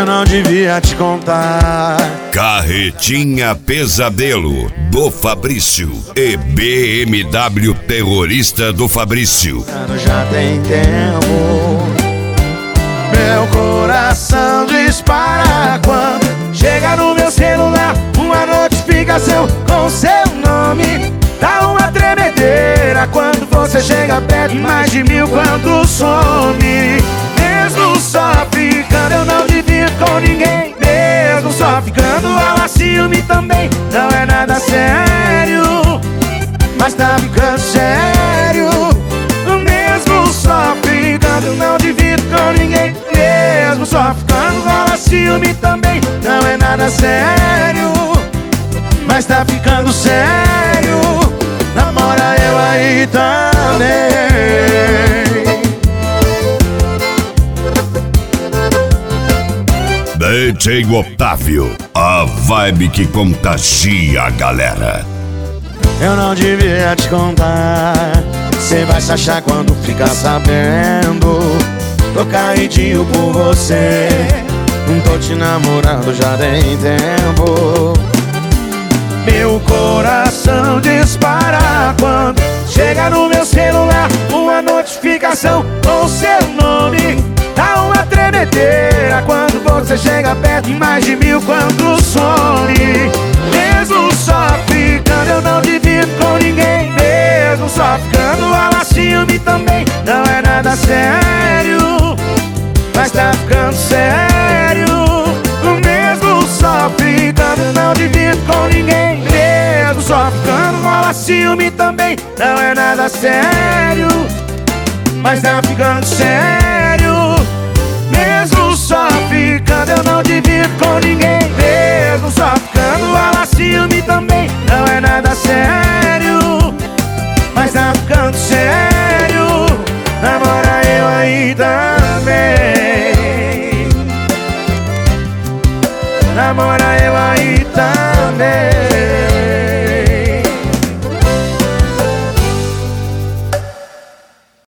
não devia te contar. Carretinha Pesadelo do Fabrício e BMW Terrorista do Fabrício. Já tem tempo. Meu coração dispara quando chega no meu celular uma notificação com seu nome. Dá uma tremedeira quando você chega perto, mais de 1000 quando some. Mesmo só ficando eu não divido com ninguém. Mesmo só ficando rola ciúme também. Não é nada sério, mas tá ficando sério. Mesmo só ficando eu não divido com ninguém. Mesmo só ficando rola ciúme também. Não é nada sério, mas tá ficando sério. Namora eu aí também. DJ Otávio, a vibe que contagia a galera. Eu não devia te contar. Cê vai se achar quando ficar sabendo. Tô caidinho por você. Não tô te namorando já tem tempo. Meu coração dispara quando chega no meu celular uma notificação com seu nome. Dá uma tremedeira quando você chega perto, mais de 1000 quando some. Mesmo só ficando eu não divido com ninguém. Mesmo só ficando rola ciúme também. Não é nada sério, mas tá ficando sério. Mesmo só ficando eu não divido com ninguém. Mesmo só ficando rola ciúme também. Não é nada sério, mas tá ficando sério. Mesmo só ficando eu não divido com ninguém. Mesmo só ficando rola ciúme também. Não é nada sério, mas tá ficando sério. Namora eu aí também. Namora eu aí também.